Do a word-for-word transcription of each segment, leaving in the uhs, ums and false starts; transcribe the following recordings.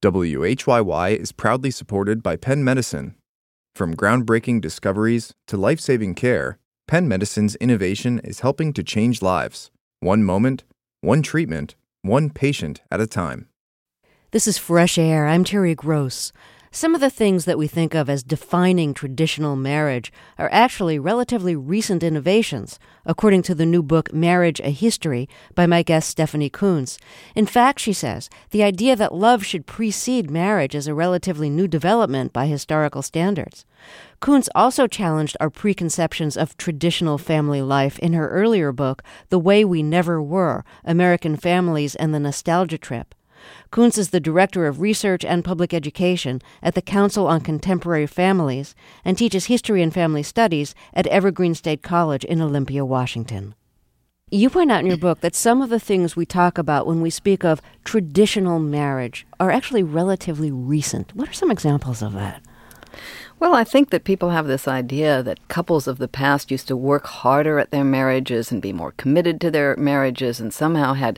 W H Y Y is proudly supported by Penn Medicine. From groundbreaking discoveries to life-saving care, Penn Medicine's innovation is helping to change lives, one moment, one treatment, one patient at a time. This is Fresh Air. I'm Terry Gross. Some of the things that we think of as defining traditional marriage are actually relatively recent innovations, according to the new book Marriage: A History by my guest Stephanie Coontz. In fact, she says, the idea that love should precede marriage is a relatively new development by historical standards. Coontz also challenged our preconceptions of traditional family life in her earlier book, The Way We Never Were: American Families and the Nostalgia Trip. Coontz is the Director of Research and Public Education at the Council on Contemporary Families and teaches History and Family Studies at Evergreen State College in Olympia, Washington. You point out in your book that some of the things we talk about when we speak of traditional marriage are actually relatively recent. What are some examples of that? Well, I think that people have this idea that couples of the past used to work harder at their marriages and be more committed to their marriages and somehow had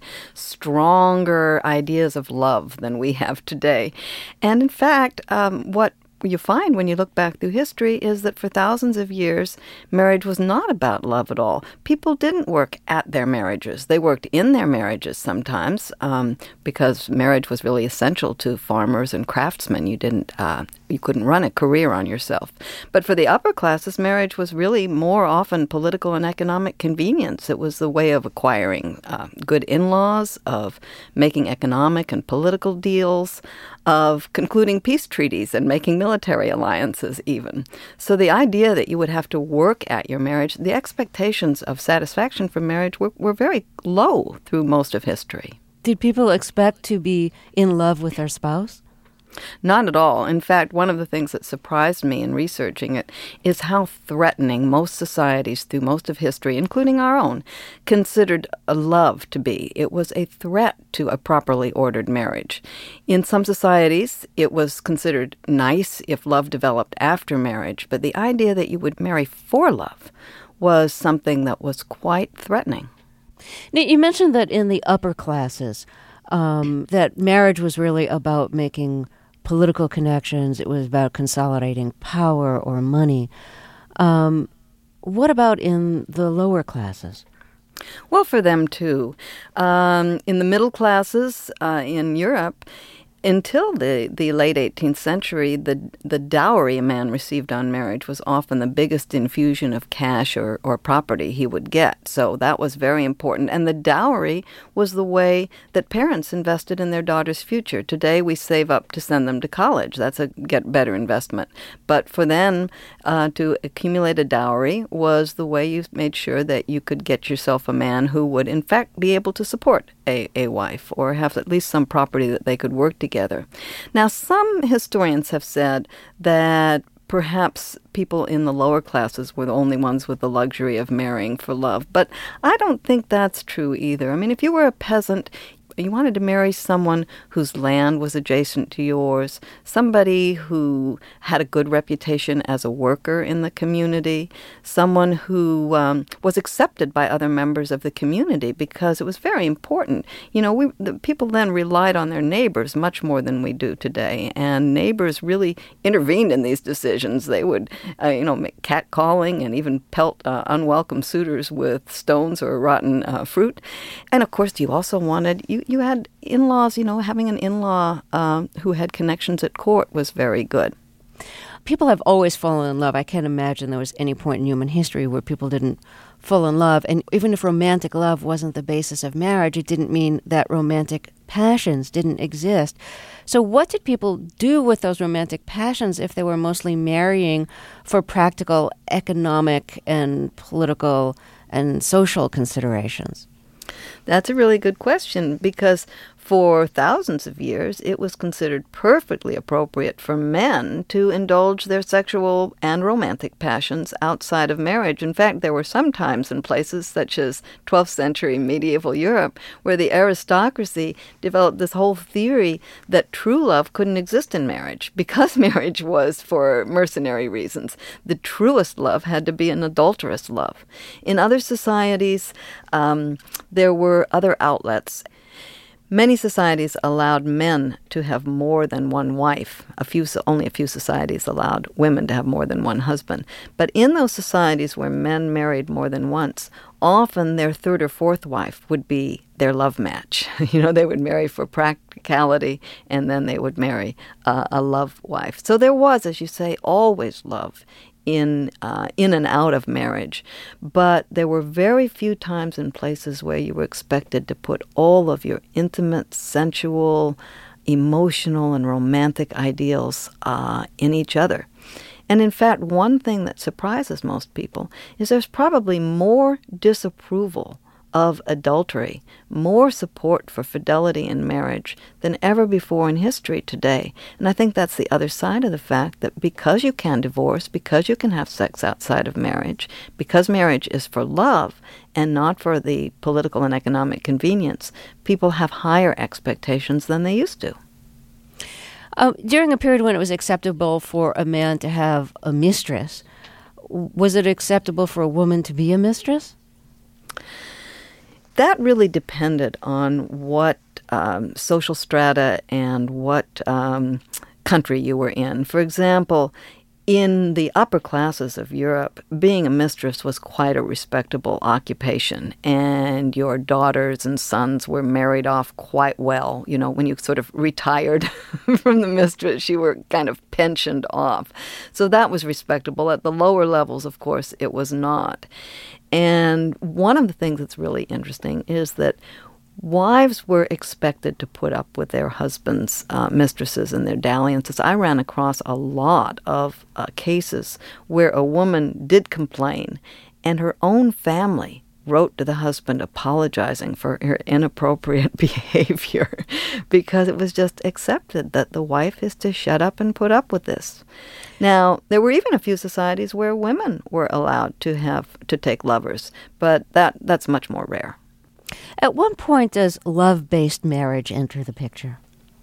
stronger ideas of love than we have today. And in fact, um, what you find when you look back through history is that for thousands of years, marriage was not about love at all. People didn't work at their marriages. They worked in their marriages sometimes um, because marriage was really essential to farmers and craftsmen. You didn't, uh, you couldn't run a career on yourself. But for the upper classes, marriage was really more often political and economic convenience. It was the way of acquiring uh, good in-laws, of making economic and political deals, of concluding peace treaties and making military alliances even. So the idea that you would have to work at your marriage, the expectations of satisfaction from marriage were, were very low through most of history. Did people expect to be in love with their spouse? Not at all. In fact, one of the things that surprised me in researching it is how threatening most societies through most of history, including our own, considered a love to be. It was a threat to a properly ordered marriage. In some societies, it was considered nice if love developed after marriage, but the idea that you would marry for love was something that was quite threatening. Now, you mentioned that in the upper classes, um, that marriage was really about making political connections. It was about consolidating power or money. Um, what about in the lower classes? Well, for them too. Um, in the middle classes uh, in Europe, until the, the late eighteenth century, the the dowry a man received on marriage was often the biggest infusion of cash or, or property he would get. So that was very important. And the dowry was the way that parents invested in their daughter's future. Today, we save up to send them to college. That's a get better investment. But for them, uh, to accumulate a dowry was the way you made sure that you could get yourself a man who would, in fact, be able to support a, a wife or have at least some property that they could work together. Together. Now, some historians have said that perhaps people in the lower classes were the only ones with the luxury of marrying for love, but I don't think that's true either. I mean, if you were a peasant, you wanted to marry someone whose land was adjacent to yours, somebody who had a good reputation as a worker in the community, someone who um, was accepted by other members of the community because it was very important. You know, we the people then relied on their neighbors much more than we do today, and neighbors really intervened in these decisions. They would, uh, you know, make catcalling and even pelt uh, unwelcome suitors with stones or rotten uh, fruit. And of course, you also wanted you. You had in-laws, you know, having an in-law uh, who had connections at court was very good. People have always fallen in love. I can't imagine there was any point in human history where people didn't fall in love. And even if romantic love wasn't the basis of marriage, it didn't mean that romantic passions didn't exist. So what did people do with those romantic passions if they were mostly marrying for practical economic and political and social considerations? That's a really good question because for thousands of years, it was considered perfectly appropriate for men to indulge their sexual and romantic passions outside of marriage. In fact, there were some times in places such as twelfth century medieval Europe where the aristocracy developed this whole theory that true love couldn't exist in marriage because marriage was for mercenary reasons. The truest love had to be an adulterous love. In other societies, um, there were other outlets. Many societies allowed men to have more than one wife. A few, only a few societies allowed women to have more than one husband. But in those societies where men married more than once, often their third or fourth wife would be their love match. You know, they would marry for practicality, and then they would marry uh, a love wife. So there was, as you say, always love in uh, in and out of marriage. But there were very few times and places where you were expected to put all of your intimate, sensual, emotional, and romantic ideals uh, in each other. And in fact, one thing that surprises most people is there's probably more disapproval of adultery, more support for fidelity in marriage than ever before in history today. And I think that's the other side of the fact that because you can divorce, because you can have sex outside of marriage, because marriage is for love and not for the political and economic convenience, people have higher expectations than they used to. Uh, during a period when it was acceptable for a man to have a mistress, was it acceptable for a woman to be a mistress? That really depended on what um, social strata and what um, country you were in. For example, in the upper classes of Europe, being a mistress was quite a respectable occupation, and your daughters and sons were married off quite well. You know, when you sort of retired from the mistress, you were kind of pensioned off. So that was respectable. At the lower levels, of course, it was not. And one of the things that's really interesting is that wives were expected to put up with their husbands' uh, mistresses and their dalliances. I ran across a lot of uh, cases where a woman did complain, and her own family wrote to the husband apologizing for her inappropriate behavior because it was just accepted that the wife is to shut up and put up with this. Now, there were even a few societies where women were allowed to have to take lovers, but that that's much more rare. At what point does love-based marriage enter the picture?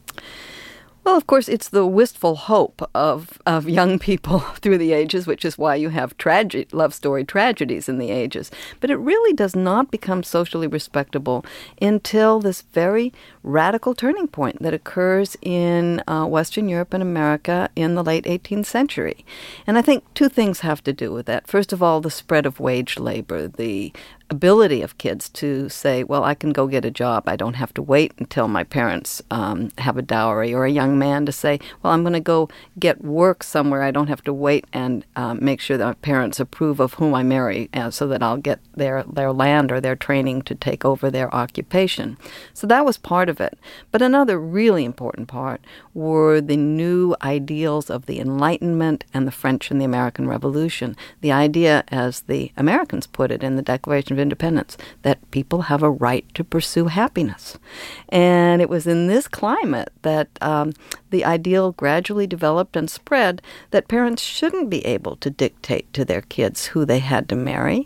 Well, of course, it's the wistful hope of, of young people through the ages, which is why you have trage- love story tragedies in the ages. But it really does not become socially respectable until this very radical turning point that occurs in uh, Western Europe and America in the late eighteenth century. And I think two things have to do with that. First of all, the spread of wage labor, the ability of kids to say, well, I can go get a job. I don't have to wait until my parents um, have a dowry. Or a young man to say, well, I'm going to go get work somewhere. I don't have to wait and uh, make sure that my parents approve of whom I marry uh, so that I'll get their, their land or their training to take over their occupation. So that was part of it. But another really important part were the new ideals of the Enlightenment and the French and the American Revolution. The idea, as the Americans put it in the Declaration of Independence, that people have a right to pursue happiness. And it was in this climate that um, the ideal gradually developed and spread that parents shouldn't be able to dictate to their kids who they had to marry,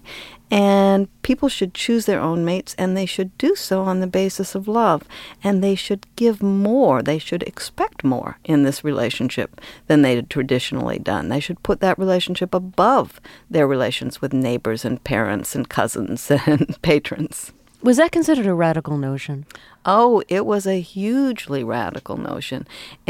and people should choose their own mates, and they should do so on the basis of love, and they should give more, they should expect more in this relationship than they had traditionally done. They should put that relationship above their relations with neighbors and parents and cousins and patrons. Was that considered a radical notion? Oh, it was a hugely radical notion.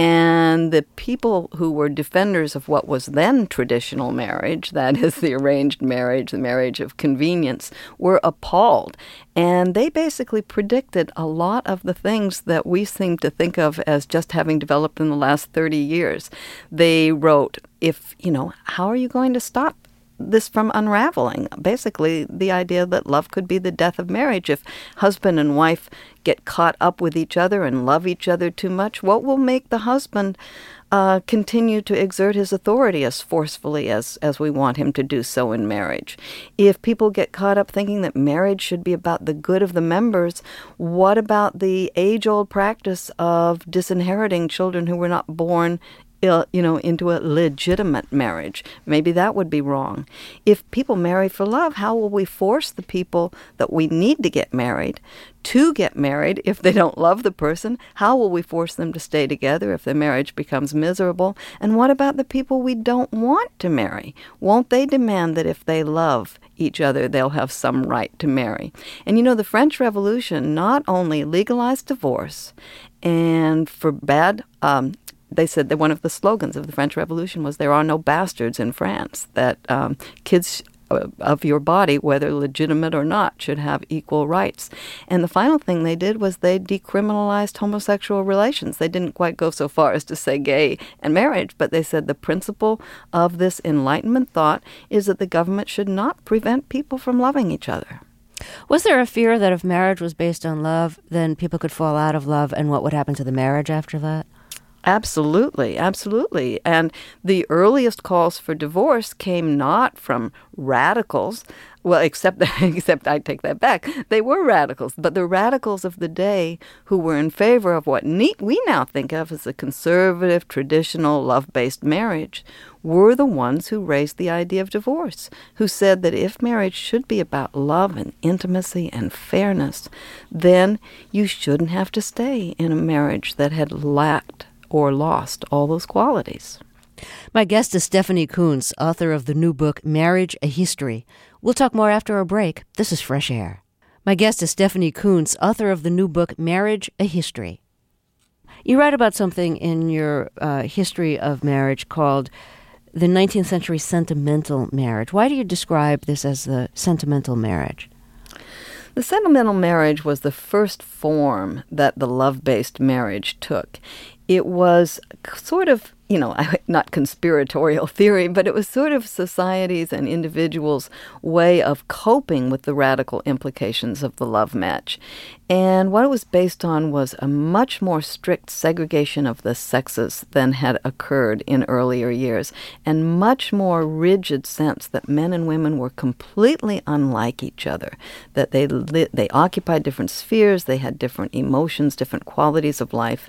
And the people who were defenders of what was then traditional marriage, that is the arranged marriage, the marriage of convenience, were appalled. And they basically predicted a lot of the things that we seem to think of as just having developed in the last thirty years. They wrote, if, you know, how are you going to stop this from unraveling? Basically, the idea that love could be the death of marriage. If husband and wife get caught up with each other and love each other too much, what will make the husband uh, continue to exert his authority as forcefully as, as we want him to do so in marriage? If people get caught up thinking that marriage should be about the good of the members, what about the age-old practice of disinheriting children who were not born uh, you know, into a legitimate marriage. Maybe that would be wrong. If people marry for love, how will we force the people that we need to get married to get married if they don't love the person? How will we force them to stay together if the marriage becomes miserable? And what about the people we don't want to marry? Won't they demand that if they love each other, they'll have some right to marry? And you know, the French Revolution not only legalized divorce and forbade, um, they said that one of the slogans of the French Revolution was, "There are no bastards in France," that um, kids of your body, whether legitimate or not, should have equal rights. And the final thing they did was they decriminalized homosexual relations. They didn't quite go so far as to say gay and marriage, but they said the principle of this Enlightenment thought is that the government should not prevent people from loving each other. Was there a fear that if marriage was based on love, then people could fall out of love, and what would happen to the marriage after that? Absolutely, absolutely. And the earliest calls for divorce came not from radicals. Well, except except I take that back. They were radicals, but the radicals of the day who were in favor of what we now think of as a conservative, traditional, love-based marriage were the ones who raised the idea of divorce, who said that if marriage should be about love and intimacy and fairness, then you shouldn't have to stay in a marriage that had lacked or lost all those qualities. My guest is Stephanie Coontz, author of the new book, Marriage, A History. We'll talk more after a break. This is Fresh Air. My guest is Stephanie Coontz, author of the new book, Marriage, A History. You write about something in your uh, history of marriage called the nineteenth century sentimental marriage. Why do you describe this as the sentimental marriage? The sentimental marriage was the first form that the love-based marriage took. It was sort of, you know, not conspiratorial theory, but it was sort of society's and individuals' way of coping with the radical implications of the love match. And what it was based on was a much more strict segregation of the sexes than had occurred in earlier years, and much more rigid sense that men and women were completely unlike each other, that they li- they occupied different spheres, they had different emotions, different qualities of life.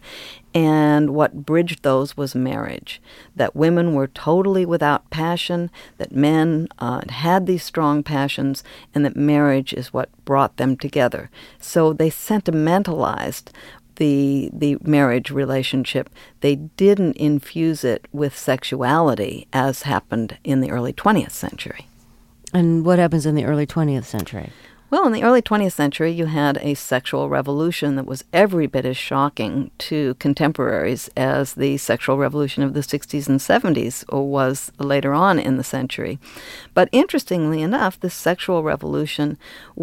And what bridged those was marriage, that women were totally without passion, that men uh, had these strong passions, and that marriage is what brought them together. So they sentimentalized the the marriage relationship. They didn't infuse it with sexuality as happened in the early twentieth century. And what happens in the early twentieth century? Well, in the early twentieth century, you had a sexual revolution that was every bit as shocking to contemporaries as the sexual revolution of the sixties and seventies was later on in the century. But interestingly enough, this sexual revolution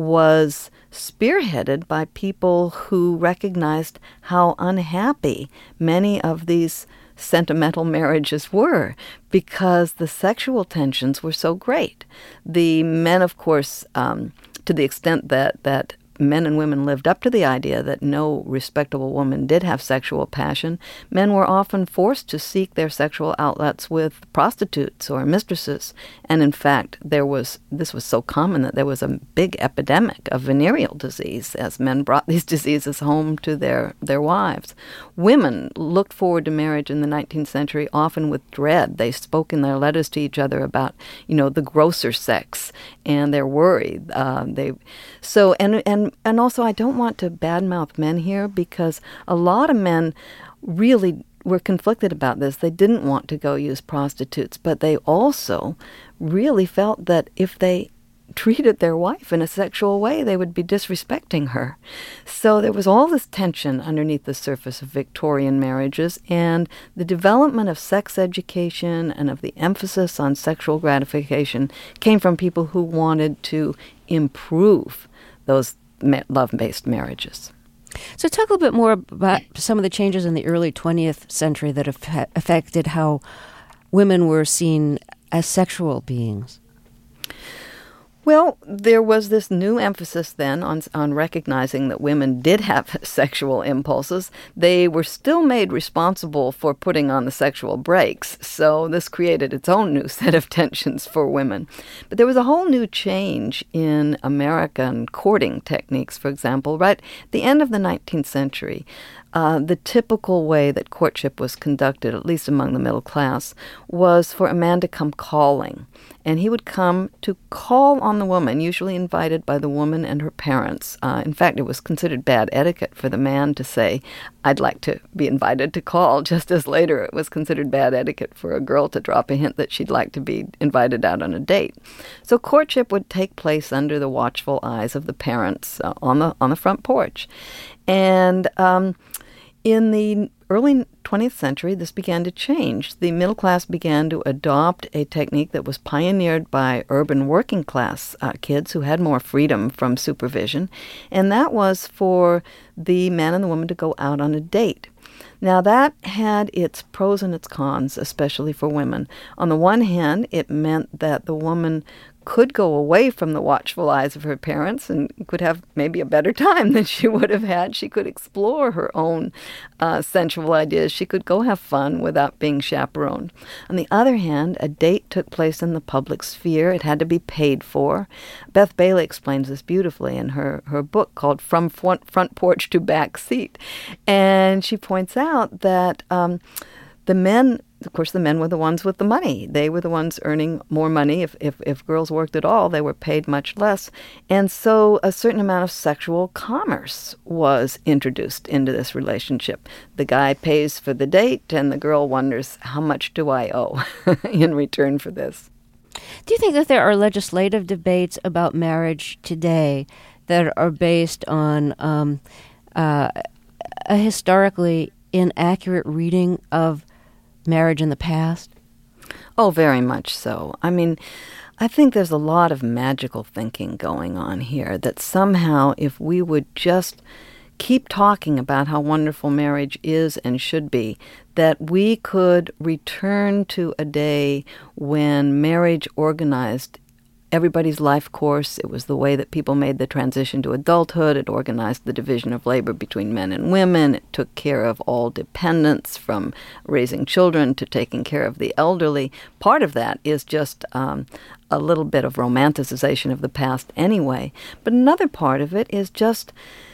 was spearheaded by people who recognized how unhappy many of these sentimental marriages were because the sexual tensions were so great. The men, of course, um, to the extent that, that men and women lived up to the idea that no respectable woman did have sexual passion, men were often forced to seek their sexual outlets with prostitutes or mistresses. And in fact, there was this was so common that there was a big epidemic of venereal disease as men brought these diseases home to their, their wives. Women looked forward to marriage in the nineteenth century often with dread. They spoke in their letters to each other about, you know, the grosser sex and their worry. Uh, they so and and And also, I don't want to badmouth men here because a lot of men really were conflicted about this. They didn't want to go use prostitutes, but they also really felt that if they treated their wife in a sexual way, they would be disrespecting her. So there was all this tension underneath the surface of Victorian marriages, and the development of sex education and of the emphasis on sexual gratification came from people who wanted to improve those love-based marriages. So talk a little bit more about some of the changes in the early twentieth century that have affected how women were seen as sexual beings. Well, there was this new emphasis then on on recognizing that women did have sexual impulses. They were still made responsible for putting on the sexual brakes, so this created its own new set of tensions for women. But there was a whole new change in American courting techniques, for example. Right at the end of the nineteenth century, uh, the typical way that courtship was conducted, at least among the middle class, was for a man to come calling. And he would come to call on the woman, usually invited by the woman and her parents. Uh, in fact, it was considered bad etiquette for the man to say, I'd like to be invited to call, just as later it was considered bad etiquette for a girl to drop a hint that she'd like to be invited out on a date. So courtship would take place under the watchful eyes of the parents uh, on the on the front porch. And um, in the early twentieth century, this began to change. The middle class began to adopt a technique that was pioneered by urban working class uh, kids who had more freedom from supervision, and that was for the man and the woman to go out on a date. Now, that had its pros and its cons, especially for women. On the one hand, it meant that the woman could go away from the watchful eyes of her parents and could have maybe a better time than she would have had. She could explore her own uh, sensual ideas. She could go have fun without being chaperoned. On the other hand, a date took place in the public sphere. It had to be paid for. Beth Bailey explains this beautifully in her, her book called From Front, Front Porch to Back Seat. And she points out that um, the men... Of course, the men were the ones with the money. They were the ones earning more money. If, if if girls worked at all, they were paid much less. And so a certain amount of sexual commerce was introduced into this relationship. The guy pays for the date, and the girl wonders, how much do I owe in return for this? Do you think that there are legislative debates about marriage today that are based on um, uh, a historically inaccurate reading of marriage in the past? Oh, very much so. I mean, I think there's a lot of magical thinking going on here, that somehow if we would just keep talking about how wonderful marriage is and should be, that we could return to a day when marriage organized everybody's life course. It was the way that people made the transition to adulthood. It organized the division of labor between men and women. It took care of all dependents, from raising children to taking care of the elderly. Part of that is just um, a little bit of romanticization of the past anyway. But another part of it is just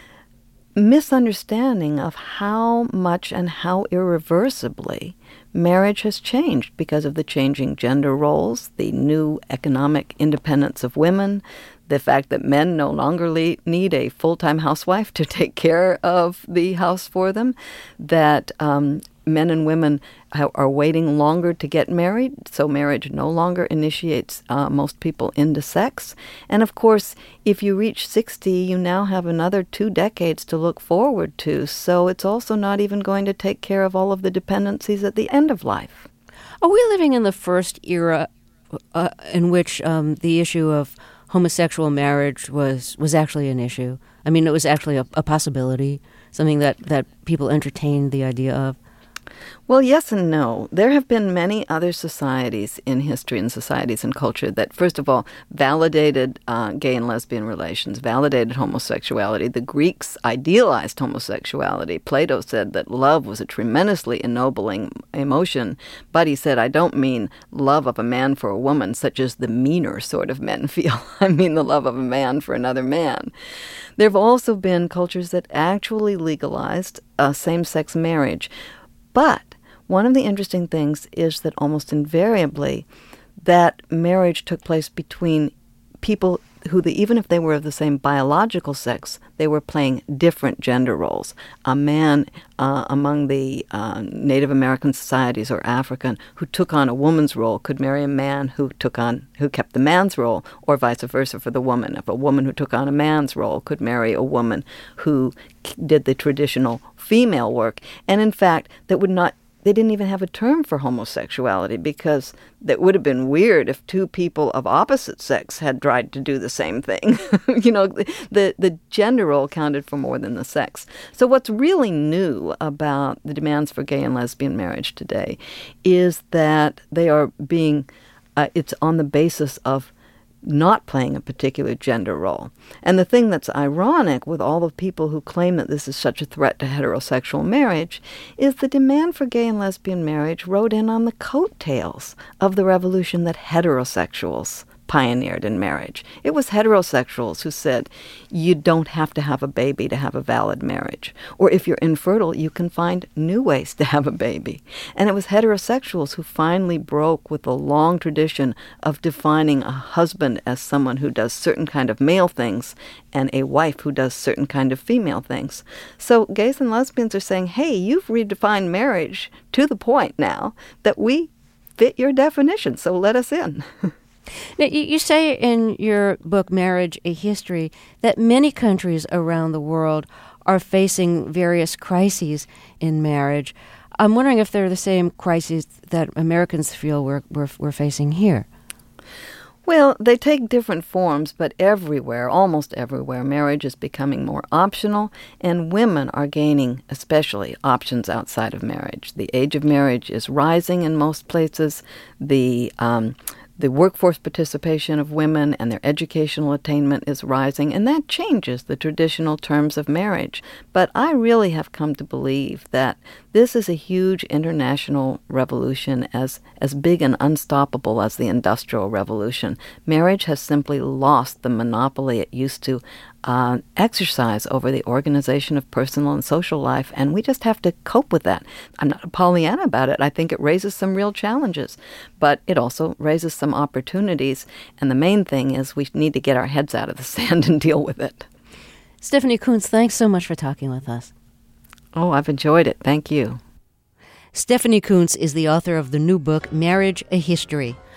misunderstanding of how much and how irreversibly marriage has changed because of the changing gender roles, the new economic independence of women, the fact that men no longer le- need a full-time housewife to take care of the house for them, that um, men and women ha- are waiting longer to get married, so marriage no longer initiates uh, most people into sex. And of course, if you reach sixty, you now have another two decades to look forward to, so it's also not even going to take care of all of the dependencies at the end of life. Are we living in the first era uh, in which um, the issue of homosexual marriage was, was actually an issue? I mean, it was actually a, a possibility, something that, that people entertained the idea of. Well, yes and no. There have been many other societies in history and societies and culture that, first of all, validated uh, gay and lesbian relations, validated homosexuality. The Greeks idealized homosexuality. Plato said that love was a tremendously ennobling emotion, but he said, I don't mean love of a man for a woman, such as the meaner sort of men feel. I mean the love of a man for another man. There have also been cultures that actually legalized uh, same-sex marriage. But one of the interesting things is that almost invariably that marriage took place between people who, the, even if they were of the same biological sex, they were playing different gender roles. A man uh, among the uh, Native American societies or African who took on a woman's role could marry a man who took on who kept the man's role, or vice versa for the woman. If a woman who took on a man's role could marry a woman who did the traditional female work, and in fact, that would not. They didn't even have a term for homosexuality, because that would have been weird if two people of opposite sex had tried to do the same thing. you know, the, the gender role counted for more than the sex. So what's really new about the demands for gay and lesbian marriage today is that they are being, uh, it's on the basis of not playing a particular gender role. And the thing that's ironic with all the people who claim that this is such a threat to heterosexual marriage is the demand for gay and lesbian marriage rode in on the coattails of the revolution that heterosexuals pioneered in marriage. It was heterosexuals who said, you don't have to have a baby to have a valid marriage. Or if you're infertile, you can find new ways to have a baby. And it was heterosexuals who finally broke with the long tradition of defining a husband as someone who does certain kind of male things and a wife who does certain kind of female things. So gays and lesbians are saying, hey, you've redefined marriage to the point now that we fit your definition, so let us in. Now, you say in your book, Marriage, A History, that many countries around the world are facing various crises in marriage. I'm wondering if they're the same crises that Americans feel we're, we're, we're facing here. Well, they take different forms, but everywhere, almost everywhere, marriage is becoming more optional, and women are gaining, especially, options outside of marriage. The age of marriage is rising in most places. The um, the workforce participation of women and their educational attainment is rising, and that changes the traditional terms of marriage. But I really have come to believe that this is a huge international revolution, as, as big and unstoppable as the Industrial Revolution. Marriage has simply lost the monopoly it used to uh, exercise over the organization of personal and social life, and we just have to cope with that. I'm not a Pollyanna about it. I think it raises some real challenges, but it also raises some opportunities, and the main thing is we need to get our heads out of the sand and deal with it. Stephanie Coontz, thanks so much for talking with us. Oh, I've enjoyed it. Thank you. Stephanie Coontz is the author of the new book, Marriage, A History.